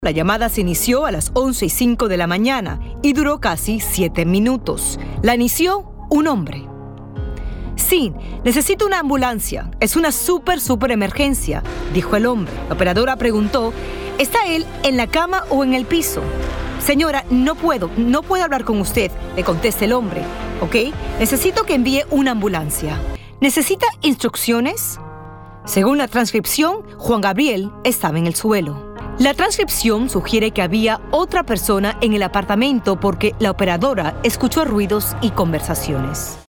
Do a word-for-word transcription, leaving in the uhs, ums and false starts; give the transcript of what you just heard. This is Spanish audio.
La llamada se inició a las once y cinco de la mañana y duró casi siete minutos. La inició un hombre. Sí, necesito una ambulancia. Es una súper, súper emergencia, dijo el hombre. La operadora preguntó, ¿está él en la cama o en el piso? Señora, no puedo, no puedo hablar con usted, le contesta el hombre. ¿Ok? Necesito que envíe una ambulancia. ¿Necesita instrucciones? Según la transcripción, Juan Gabriel estaba en el suelo. La transcripción sugiere que había otra persona en el apartamento porque la operadora escuchó ruidos y conversaciones.